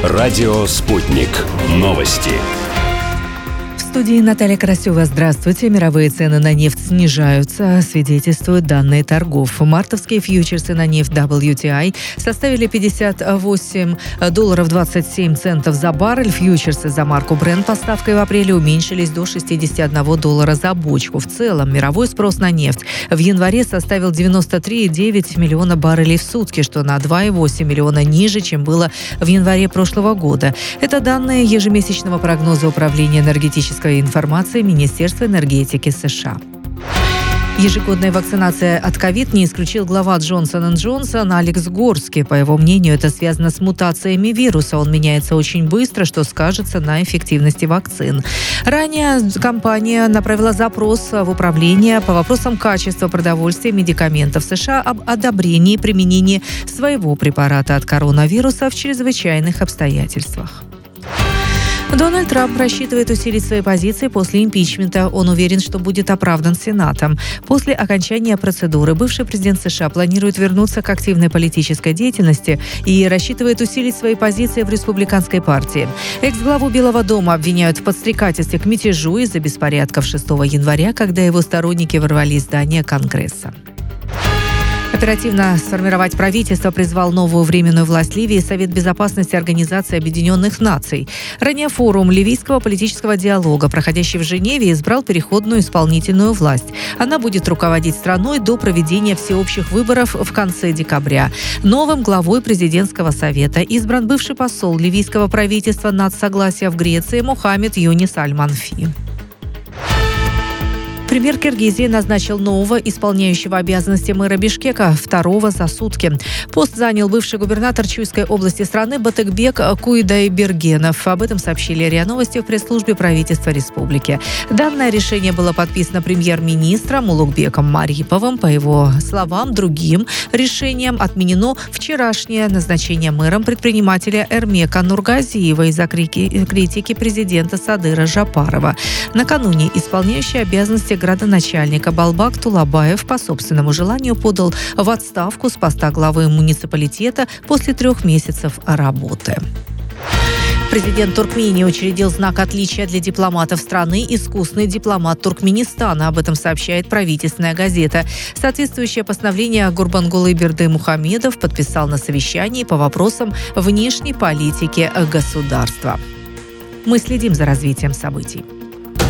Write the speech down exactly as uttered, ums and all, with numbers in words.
Радио «Спутник». Новости. В студии Наталья Красева. Здравствуйте. Мировые цены на нефть снижаются, свидетельствуют данные торгов. Мартовские фьючерсы на нефть дабл ю ти ай составили пятьдесят восемь долларов двадцать семь центов за баррель. Фьючерсы за марку Brent поставкой в апреле уменьшились до шестьдесят один доллара за бочку. В целом, мировой спрос на нефть в январе составил девяносто три целых девять десятых миллиона баррелей в сутки, что на два целых восемь десятых миллиона ниже, чем было в январе прошлого года. Это данные ежемесячного прогноза Управления энергетической информации Министерства энергетики США. Ежегодная вакцинация от ковид не исключил глава Джонсон энд Джонсон Алекс Горский. По его мнению, это связано с мутациями вируса. Он меняется очень быстро, что скажется на эффективности вакцин. Ранее компания направила запрос в управление по вопросам качества продовольствия и медикаментов США об одобрении применения своего препарата от коронавируса в чрезвычайных обстоятельствах. Дональд Трамп рассчитывает усилить свои позиции после импичмента. Он уверен, что будет оправдан Сенатом. После окончания процедуры бывший президент США планирует вернуться к активной политической деятельности и рассчитывает усилить свои позиции в республиканской партии. Экс-главу Белого дома обвиняют в подстрекательстве к мятежу из-за беспорядков шестого января, когда его сторонники ворвались в здание Конгресса. Оперативно сформировать правительство призвал новую временную власть Ливии Совет безопасности Организации Объединенных Наций. Ранее форум ливийского политического диалога, проходящий в Женеве, избрал переходную исполнительную власть. Она будет руководить страной до проведения всеобщих выборов в конце декабря. Новым главой президентского совета избран бывший посол ливийского правительства нацсогласия в Греции Мухаммед Юнис Аль-Манфи. Премьер Киргизии назначил нового исполняющего обязанности мэра Бишкека, второго за сутки. Пост занял бывший губернатор Чуйской области страны Батыкбек Куйдайбергенов. Об этом сообщили РИА Новости в пресс-службе правительства республики. Данное решение было подписано премьер-министром Улугбеком Мариповым. По его словам, другим решением отменено вчерашнее назначение мэром предпринимателя Эрмека Нургазиева из-за критики президента Садыра Жапарова. Накануне исполняющий обязанности градоначальника Балбак Тулабаев по собственному желанию подал в отставку с поста главы муниципалитета после трех месяцев работы. Президент Туркмении учредил знак отличия для дипломатов страны «Искусный дипломат Туркменистана». Об этом сообщает правительственная газета. Соответствующее постановление Гурбангулы Бердымухамедов подписал на совещании по вопросам внешней политики государства. Мы следим за развитием событий.